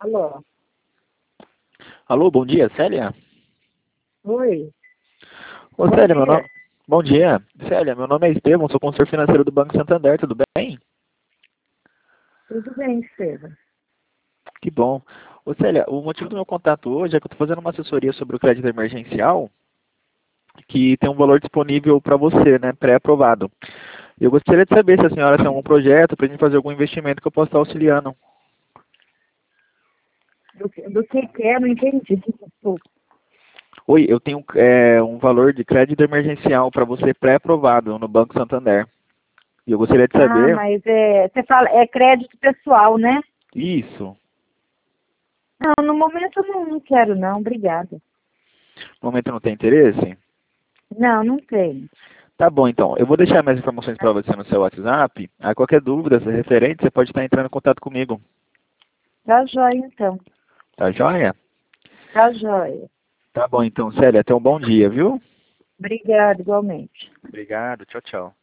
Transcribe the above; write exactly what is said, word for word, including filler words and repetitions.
Alô? Alô, bom dia, Célia? Oi? Ô, Bom Célia, meu nome... dia. Bom dia. Célia, meu nome é Estevão, sou consultor financeiro do Banco Santander, tudo bem? Tudo bem, Estevam? Que bom. Ô, Célia, o motivo do meu contato hoje é que eu estou fazendo uma assessoria sobre o crédito emergencial, que tem um valor disponível para você, né, pré-aprovado. Eu gostaria de saber se a senhora tem algum projeto para a gente fazer algum investimento que eu possa estar auxiliando. Do, que- do que que é? Não entendi. Desculpa. Oi, eu tenho é, um valor de crédito emergencial para você pré-aprovado no Banco Santander. E eu gostaria de Ah, saber... mas é, você fala, é crédito pessoal, né? Isso. Não, no momento eu não, não quero não, obrigada. No momento não tem interesse? Não, não tenho. Tá bom, então. Eu vou deixar mais informações para você no seu WhatsApp. A qualquer dúvida, se referente, você pode estar entrando em contato comigo. Tá jóia, então. Tá joia? Tá jóia. Tá bom, então, Célia. Até um bom dia, viu? Obrigada, igualmente. Obrigado. Tchau, tchau.